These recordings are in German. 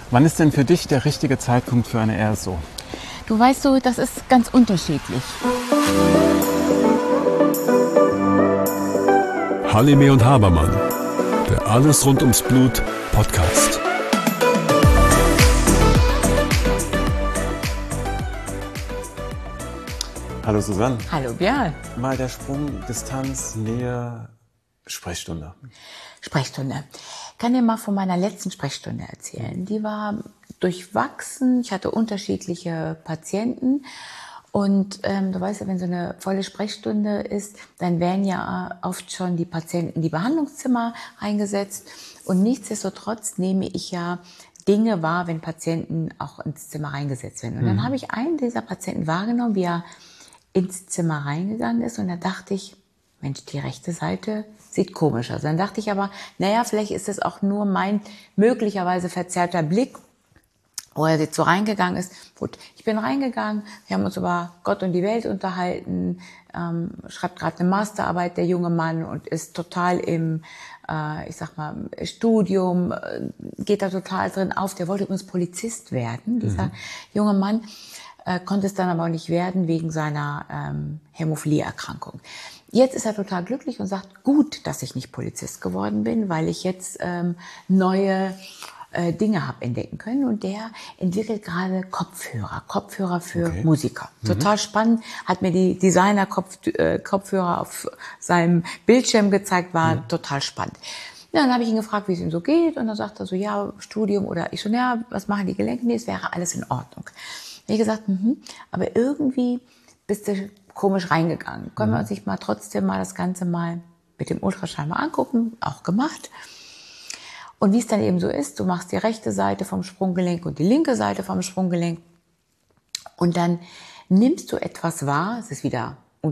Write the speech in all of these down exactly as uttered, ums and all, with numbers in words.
Wann ist denn für dich der richtige Zeitpunkt für eine R S O? Du weißt so, das ist ganz unterschiedlich. Halime und Habermann, der Alles rund ums Blut Podcast. Hallo Susanne. Hallo Björn. Mal der Sprung, Distanz, Nähe, Sprechstunde. Sprechstunde. Ich kann dir mal von meiner letzten Sprechstunde erzählen. Die war durchwachsen. Ich hatte unterschiedliche Patienten. Und ähm, du weißt ja, wenn so eine volle Sprechstunde ist, dann werden ja oft schon die Patienten in die Behandlungszimmer eingesetzt. Und nichtsdestotrotz nehme ich ja Dinge wahr, wenn Patienten auch ins Zimmer reingesetzt werden. Und dann mhm. habe ich einen dieser Patienten wahrgenommen, wie er ins Zimmer reingegangen ist. Und da dachte ich, Mensch, die rechte Seite sieht komisch aus. Dann dachte ich aber, naja, vielleicht ist es auch nur mein möglicherweise verzerrter Blick, wo er jetzt so reingegangen ist. Gut, ich bin reingegangen, wir haben uns über Gott und die Welt unterhalten, ähm, schreibt gerade eine Masterarbeit, der junge Mann, und ist total im, äh, ich sag mal, Studium, äh, geht da total drin auf. Der wollte übrigens Polizist werden, dieser mhm. junge Mann, äh, konnte es dann aber auch nicht werden wegen seiner ähm, Hämophilieerkrankung. Jetzt ist er total glücklich und sagt, gut, dass ich nicht Polizist geworden bin, weil ich jetzt ähm, neue äh, Dinge habe entdecken können. Und der entwickelt gerade Kopfhörer, Kopfhörer für okay. Musiker. Mhm. Total spannend, hat mir die Designer-Kopfhörer äh, auf seinem Bildschirm gezeigt, war mhm. total spannend. Ja, dann habe ich ihn gefragt, wie es ihm so geht, und dann sagt er so, ja, Studium, oder ich so, ja, was machen die Gelenke? Nee, es wäre alles in Ordnung. Da habe ich gesagt, mhm, aber irgendwie bist du komisch reingegangen. Können wir uns nicht mal trotzdem mal das Ganze mal mit dem Ultraschall mal angucken? Auch gemacht. Und wie es dann eben so ist, du machst die rechte Seite vom Sprunggelenk und die linke Seite vom Sprunggelenk. Und dann nimmst du etwas wahr, es ist wieder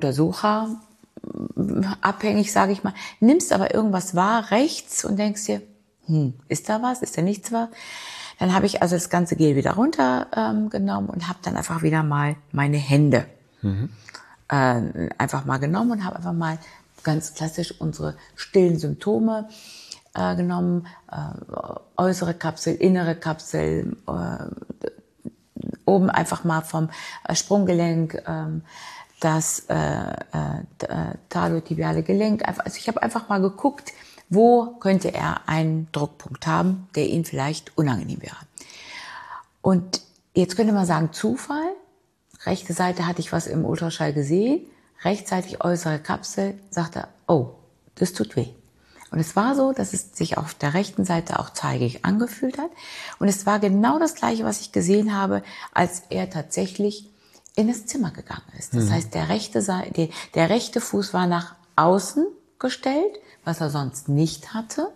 untersucherabhängig, sage ich mal, nimmst aber irgendwas wahr rechts und denkst dir, hm, ist da was, ist da nichts was? Dann habe ich also das ganze Gel wieder runtergenommen ähm, und habe dann einfach wieder mal meine Hände mhm. äh, einfach mal genommen und habe einfach mal ganz klassisch unsere stillen Symptome äh, genommen. Äh, äußere Kapsel, innere Kapsel, äh, oben einfach mal vom äh, Sprunggelenk, äh, das äh, äh, talotibiale Gelenk. Also ich habe einfach mal geguckt, wo könnte er einen Druckpunkt haben, der ihm vielleicht unangenehm wäre. Und jetzt könnte man sagen, Zufall. Rechte Seite hatte ich was im Ultraschall gesehen. Rechtsseitig äußere Kapsel, sagte er, oh, das tut weh. Und es war so, dass es sich auf der rechten Seite auch zeigig angefühlt hat. Und es war genau das Gleiche, was ich gesehen habe, als er tatsächlich in das Zimmer gegangen ist. Das mhm. heißt, der rechte Seite, der rechte Fuß war nach außen gestellt, was er sonst nicht hatte.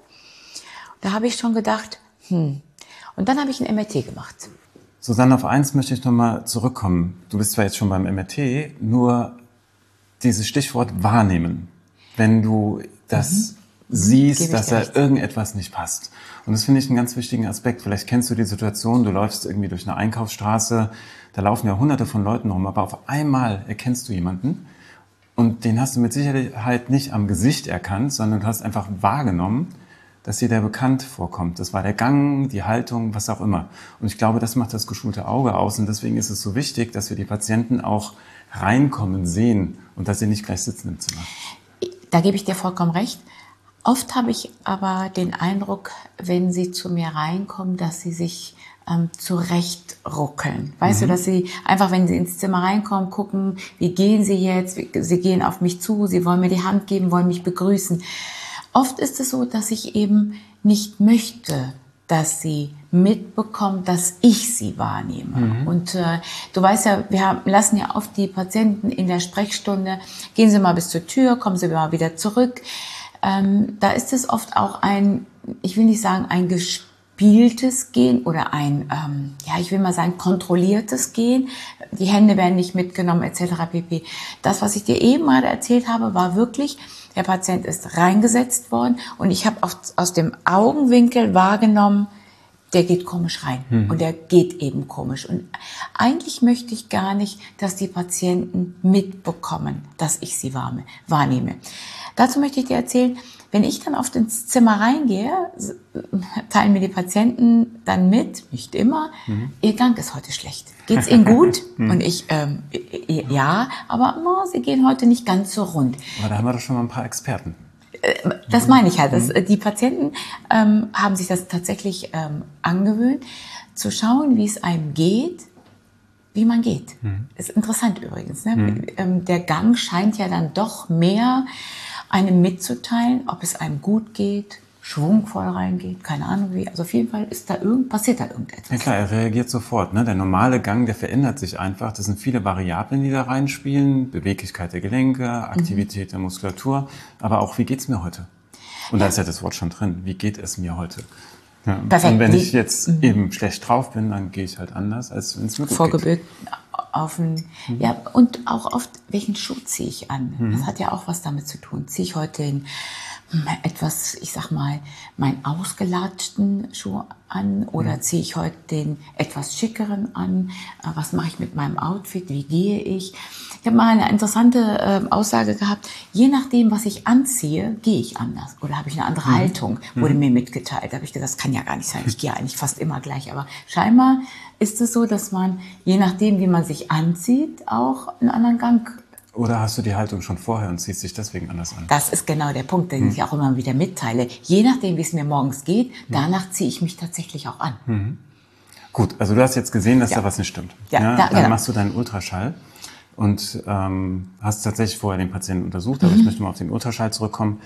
Da habe ich schon gedacht, hm. Und dann habe ich ein M R T gemacht. Susanne, auf eins möchte ich nochmal zurückkommen. Du bist zwar jetzt schon beim M R T, nur dieses Stichwort wahrnehmen. Wenn du das mhm. siehst, dass da recht. irgendetwas nicht passt. Und das finde ich einen ganz wichtigen Aspekt. Vielleicht kennst du die Situation, du läufst irgendwie durch eine Einkaufsstraße, da laufen ja hunderte von Leuten rum, aber auf einmal erkennst du jemanden, und den hast du mit Sicherheit nicht am Gesicht erkannt, sondern du hast einfach wahrgenommen, dass dir der bekannt vorkommt. Das war der Gang, die Haltung, was auch immer. Und ich glaube, das macht das geschulte Auge aus. Und deswegen ist es so wichtig, dass wir die Patienten auch reinkommen sehen und dass sie nicht gleich sitzen im Zimmer. Da gebe ich dir vollkommen recht. Oft habe ich aber den Eindruck, wenn sie zu mir reinkommen, dass sie sich ähm, zurechtruckeln. Weißt mhm. du, dass sie einfach, wenn sie ins Zimmer reinkommen, gucken, wie gehen sie jetzt? Sie gehen auf mich zu, sie wollen mir die Hand geben, wollen mich begrüßen. Oft ist es so, dass ich eben nicht möchte, dass sie mitbekommt, dass ich sie wahrnehme. Mhm. Und äh, du weißt ja, wir haben, lassen ja oft die Patienten in der Sprechstunde, gehen Sie mal bis zur Tür, kommen Sie mal wieder zurück. Ähm, da ist es oft auch ein, ich will nicht sagen ein gespieltes Gehen oder ein, ähm, ja, ich will mal sagen kontrolliertes Gehen. Die Hände werden nicht mitgenommen et cetera pp. Das, was ich dir eben gerade erzählt habe, war wirklich, der Patient ist reingesetzt worden und ich habe aus dem Augenwinkel wahrgenommen, der geht komisch rein mhm. und der geht eben komisch. Und eigentlich möchte ich gar nicht, dass die Patienten mitbekommen, dass ich sie wahrnehme. Dazu möchte ich dir erzählen, Wenn ich dann oft ins Zimmer reingehe, teilen mir die Patienten dann mit, nicht immer, mhm. ihr Gang ist heute schlecht. Geht's Ihnen gut? Und ich, ähm, ja, aber no, Sie gehen heute nicht ganz so rund. Aber da haben wir doch schon mal ein paar Experten. Das meine ich halt. Dass, die Patienten ähm, haben sich das tatsächlich ähm, angewöhnt, zu schauen, wie es einem geht, wie man geht. Mhm. Ist interessant übrigens. Ne? Mhm. Ähm, der Gang scheint ja dann doch mehr einem mitzuteilen, ob es einem gut geht, schwungvoll reingeht, keine Ahnung wie. Also auf jeden Fall ist da irgend, passiert da irgendetwas. Ja klar, er reagiert sofort. Ne? Der normale Gang, der verändert sich einfach. Das sind viele Variablen, die da reinspielen. Beweglichkeit der Gelenke, Aktivität mhm. der Muskulatur. Aber auch, wie geht's mir heute? Und ja. da ist ja das Wort schon drin. Wie geht es mir heute? Ja. Perfekt. Und wenn ich jetzt mhm. eben schlecht drauf bin, dann gehe ich halt anders, als wenn es mir gut Vorgebeugt geht. Auf ein, mhm. ja, und auch oft, welchen Schuh ziehe ich an? Mhm. Das hat ja auch was damit zu tun. Ziehe ich heute den etwas, ich sag mal, meinen ausgelatschten Schuh an oder mhm. ziehe ich heute den etwas schickeren an? Was mache ich mit meinem Outfit? Wie gehe ich? Ich habe mal eine interessante äh, Aussage gehabt. Je nachdem, was ich anziehe, gehe ich anders oder habe ich eine andere mhm. Haltung, wurde mhm. mir mitgeteilt. Da habe ich gesagt, das kann ja gar nicht sein. Ich gehe eigentlich fast immer gleich. Aber scheinbar ist es so, dass man, je nachdem, wie man sich anzieht, auch einen anderen Gang. Oder hast du die Haltung schon vorher und ziehst dich deswegen anders an? Das ist genau der Punkt, den hm. ich auch immer wieder mitteile. Je nachdem, wie es mir morgens geht, danach ziehe ich mich tatsächlich auch an. Mhm. Gut, also du hast jetzt gesehen, dass ja. da was nicht stimmt. Ja, ja, da, dann genau. machst du deinen Ultraschall und ähm, hast tatsächlich vorher den Patienten untersucht, aber mhm. ich möchte mal auf den Ultraschall zurückkommen.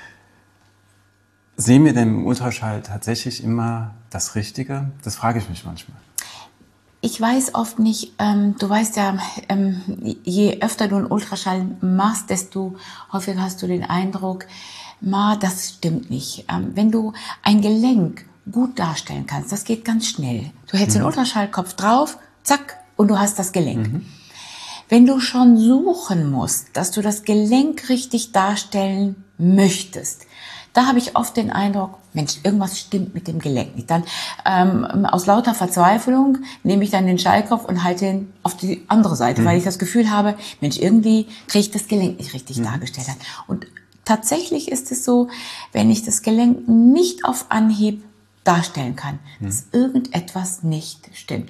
Sehen wir denn im Ultraschall tatsächlich immer das Richtige? Das frage ich mich manchmal. Ich weiß oft nicht, ähm, du weißt ja, ähm, je öfter du einen Ultraschall machst, desto häufiger hast du den Eindruck, ma, das stimmt nicht. Ähm, wenn du ein Gelenk gut darstellen kannst, das geht ganz schnell. Du hältst mhm. den Ultraschallkopf drauf, zack, und du hast das Gelenk. Mhm. Wenn du schon suchen musst, dass du das Gelenk richtig darstellen möchtest, da habe ich oft den Eindruck, Mensch, irgendwas stimmt mit dem Gelenk nicht. Dann ähm, aus lauter Verzweiflung nehme ich dann den Schallkopf und halte ihn auf die andere Seite, mhm. weil ich das Gefühl habe, Mensch, irgendwie kriege ich das Gelenk nicht richtig mhm. dargestellt. Und tatsächlich ist es so, wenn ich das Gelenk nicht auf Anhieb darstellen kann, mhm. dass irgendetwas nicht stimmt.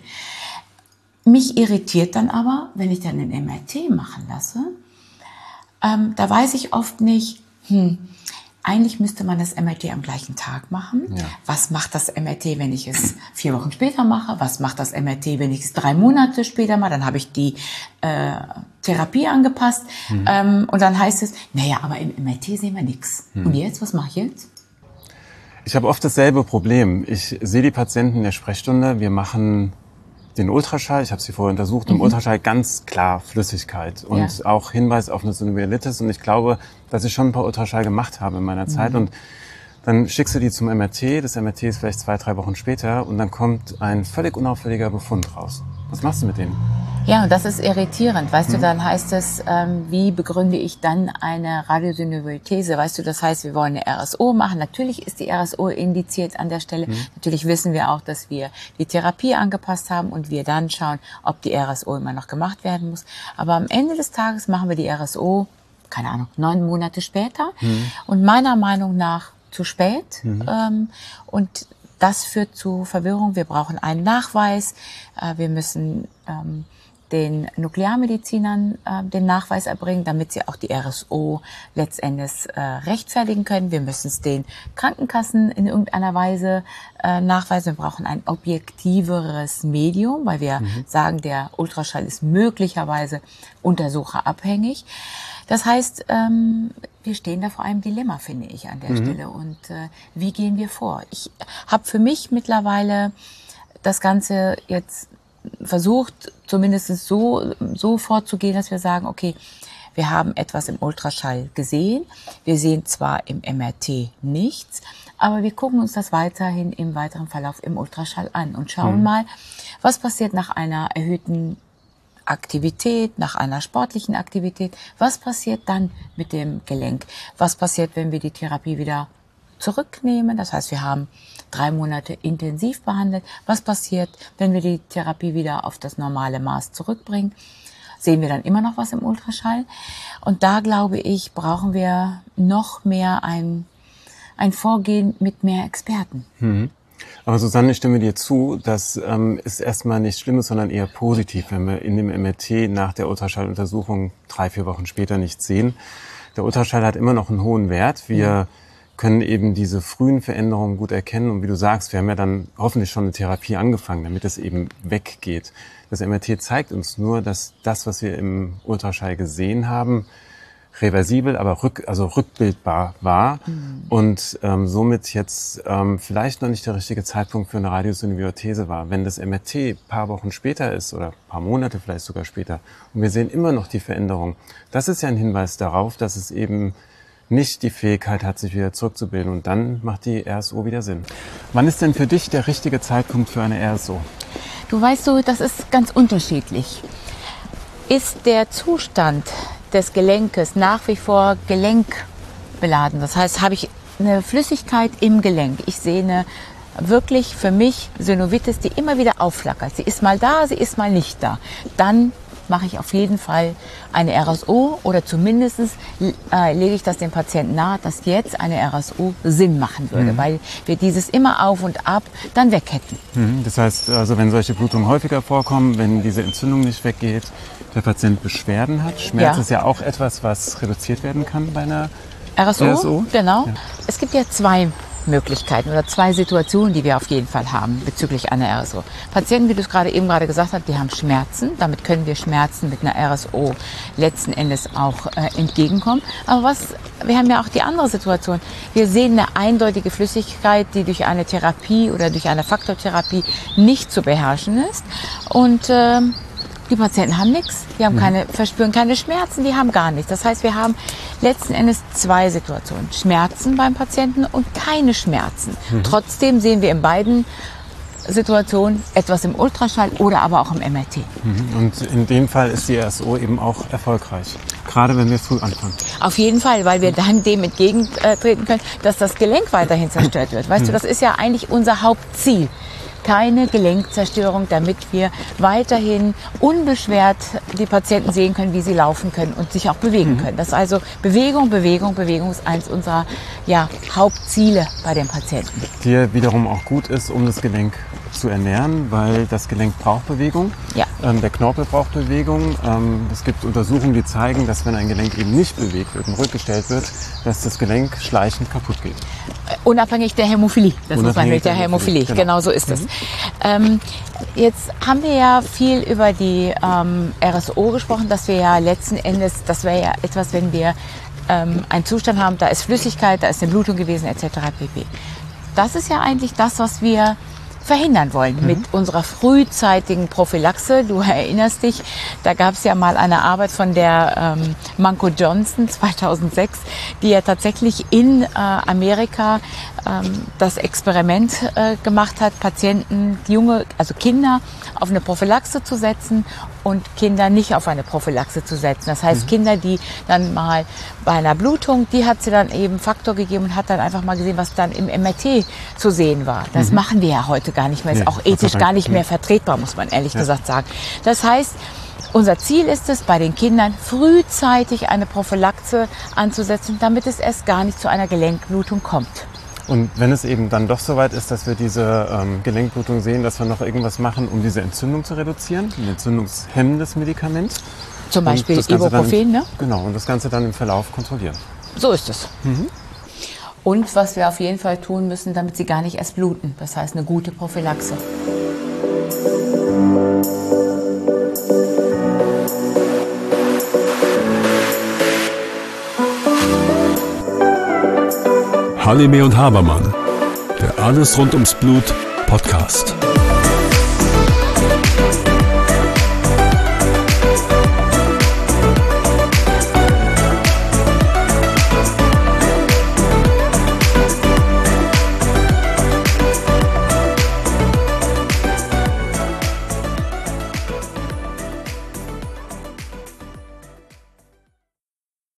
Mich irritiert dann aber, wenn ich dann ein M R T machen lasse, ähm, da weiß ich oft nicht, hm, eigentlich müsste man das M R T am gleichen Tag machen. Ja. Was macht das M R T, wenn ich es vier Wochen später mache? Was macht das M R T, wenn ich es drei Monate später mache? Dann habe ich die äh, Therapie angepasst. Mhm. Ähm, und dann heißt es, naja, aber im M R T sehen wir nichts. Mhm. Und jetzt, was mache ich jetzt? Ich habe oft dasselbe Problem. Ich sehe die Patienten in der Sprechstunde. Wir machen den Ultraschall, ich habe sie vorher untersucht, im mhm. Ultraschall ganz klar Flüssigkeit und ja. auch Hinweis auf eine Synovialitis. Und ich glaube, dass ich schon ein paar Ultraschall gemacht habe in meiner mhm. Zeit. Und dann schickst du die zum M R T. Das M R T ist vielleicht zwei, drei Wochen später und dann kommt ein völlig unauffälliger Befund raus. Was machst du mit denen? Ja, und das ist irritierend. Weißt mhm. du, dann heißt es, ähm, wie begründe ich dann eine Radiosynovialitese? Weißt du, das heißt, wir wollen eine R S O machen. Natürlich ist die R S O indiziert an der Stelle. Mhm. Natürlich wissen wir auch, dass wir die Therapie angepasst haben und wir dann schauen, ob die R S O immer noch gemacht werden muss. Aber am Ende des Tages machen wir die R S O, keine Ahnung, neun Monate später. Mhm. Und meiner Meinung nach zu spät. Mhm. Ähm, und das führt zu Verwirrung. Wir brauchen einen Nachweis. Äh, wir müssen ähm, den Nuklearmedizinern äh, den Nachweis erbringen, damit sie auch die R S O letztendlich äh, rechtfertigen können. Wir müssen es den Krankenkassen in irgendeiner Weise äh, nachweisen. Wir brauchen ein objektiveres Medium, weil wir mhm. sagen, der Ultraschall ist möglicherweise untersucherabhängig. Das heißt, ähm, wir stehen da vor einem Dilemma, finde ich, an der mhm. Stelle. Und äh, wie gehen wir vor? Ich habe für mich mittlerweile das Ganze jetzt versucht, zumindest so, so vorzugehen, dass wir sagen, okay, wir haben etwas im Ultraschall gesehen. Wir sehen zwar im M R T nichts, aber wir gucken uns das weiterhin im weiteren Verlauf im Ultraschall an und schauen mhm. mal, was passiert nach einer erhöhten Aktivität, nach einer sportlichen Aktivität. Was passiert dann mit dem Gelenk? Was passiert, wenn wir die Therapie wieder zurücknehmen? Das heißt, wir haben drei Monate intensiv behandelt. Was passiert, wenn wir die Therapie wieder auf das normale Maß zurückbringen? Sehen wir dann immer noch was im Ultraschall? Und da, glaube ich, brauchen wir noch mehr ein ein Vorgehen mit mehr Experten. Mhm. Aber Susanne, ich stimme dir zu, das ähm, ist erstmal nicht Schlimmes, sondern eher positiv, wenn wir in dem M R T nach der Ultraschalluntersuchung drei, vier Wochen später nichts sehen. Der Ultraschall hat immer noch einen hohen Wert. Wir mhm. können eben diese frühen Veränderungen gut erkennen. Und wie du sagst, wir haben ja dann hoffentlich schon eine Therapie angefangen, damit es eben weggeht. Das M R T zeigt uns nur, dass das, was wir im Ultraschall gesehen haben, reversibel, aber rück, also rückbildbar war mhm. und ähm, somit jetzt ähm, vielleicht noch nicht der richtige Zeitpunkt für eine Radiosynbiotese war. Wenn das M R T ein paar Wochen später ist oder ein paar Monate vielleicht sogar später und wir sehen immer noch die Veränderung, das ist ja ein Hinweis darauf, dass es eben nicht die Fähigkeit hat, sich wieder zurückzubilden und dann macht die R S O wieder Sinn. Wann ist denn für dich der richtige Zeitpunkt für eine R S O? Du weißt so, das ist ganz unterschiedlich. Ist der Zustand des Gelenkes nach wie vor gelenkbeladen. Das heißt, habe ich eine Flüssigkeit im Gelenk. Ich sehe eine wirklich für mich Synovitis, die immer wieder aufflackert. Sie ist mal da, sie ist mal nicht da. Dann mache ich auf jeden Fall eine R S O oder zumindest äh, lege ich das dem Patienten nahe, dass jetzt eine R S O Sinn machen würde, mhm. weil wir dieses immer auf und ab dann weg hätten. Mhm. Das heißt, also wenn solche Blutungen häufiger vorkommen, wenn diese Entzündung nicht weggeht, der Patient Beschwerden hat. Schmerz ja. ist ja auch etwas, was reduziert werden kann bei einer R S O. R S O. Genau. Ja. Es gibt ja zwei Möglichkeiten oder zwei Situationen, die wir auf jeden Fall haben bezüglich einer R S O. Patienten, wie du es gerade eben gerade gesagt hast, die haben Schmerzen. Damit können wir Schmerzen mit einer R S O letzten Endes auch äh, entgegenkommen. Aber was, wir haben ja auch die andere Situation. Wir sehen eine eindeutige Flüssigkeit, die durch eine Therapie oder durch eine Faktortherapie nicht zu beherrschen ist. Und ähm, die Patienten haben nichts, die haben keine, verspüren keine Schmerzen, die haben gar nichts. Das heißt, wir haben letzten Endes zwei Situationen. Schmerzen beim Patienten und keine Schmerzen. Mhm. Trotzdem sehen wir in beiden Situationen etwas im Ultraschall oder aber auch im M R T. Mhm. Und in dem Fall ist die R S O eben auch erfolgreich, gerade wenn wir früh anfangen. Auf jeden Fall, weil wir dann dem entgegentreten können, dass das Gelenk weiterhin zerstört wird. Weißt mhm. du, das ist ja eigentlich unser Hauptziel. Keine Gelenkzerstörung, damit wir weiterhin unbeschwert die Patienten sehen können, wie sie laufen können und sich auch bewegen können. Das ist also Bewegung, Bewegung, Bewegung ist eins unserer ja, Hauptziele bei den Patienten. Die wiederum auch gut ist, um das Gelenk zu ernähren, weil das Gelenk braucht Bewegung. Ja. Ähm, der Knorpel braucht Bewegung. Ähm, es gibt Untersuchungen, die zeigen, dass wenn ein Gelenk eben nicht bewegt wird und rückgestellt wird, dass das Gelenk schleichend kaputt geht. Unabhängig der Hämophilie. Das muss man mit der Hämophilie. Genau. genau so ist es. Mhm. Ähm, jetzt haben wir ja viel über die ähm, R S O gesprochen, dass wir ja letzten Endes, das wäre ja etwas, wenn wir ähm, einen Zustand haben, da ist Flüssigkeit, da ist eine Blutung gewesen et cetera pp. Das ist ja eigentlich das, was wir verhindern wollen mhm. mit unserer frühzeitigen Prophylaxe. Du erinnerst dich, da gab es ja mal eine Arbeit von der ähm, Manko Johnson zweitausendsechs, die ja tatsächlich in äh, Amerika ähm, das Experiment äh, gemacht hat, Patienten, junge, also Kinder auf eine Prophylaxe zu setzen und Kinder nicht auf eine Prophylaxe zu setzen. Das heißt, mhm. Kinder, die dann mal bei einer Blutung, die hat sie dann eben Faktor gegeben und hat dann einfach mal gesehen, was dann im M R T zu sehen war. Das mhm. machen wir ja heute gar nicht mehr. Ist nee, auch ethisch gar nicht mehr vertretbar, muss man ehrlich ja. gesagt sagen. Das heißt, unser Ziel ist es, bei den Kindern frühzeitig eine Prophylaxe anzusetzen, damit es erst gar nicht zu einer Gelenkblutung kommt. Und wenn es eben dann doch so weit ist, dass wir diese ähm, Gelenkblutung sehen, dass wir noch irgendwas machen, um diese Entzündung zu reduzieren, ein entzündungshemmendes Medikament. Zum Beispiel Ibuprofen, ne? Genau, und das Ganze dann im Verlauf kontrollieren. So ist es. Mhm. Und was wir auf jeden Fall tun müssen, damit sie gar nicht erst bluten. Das heißt, eine gute Prophylaxe. Halime und Habermann, der Alles rund ums Blut Podcast.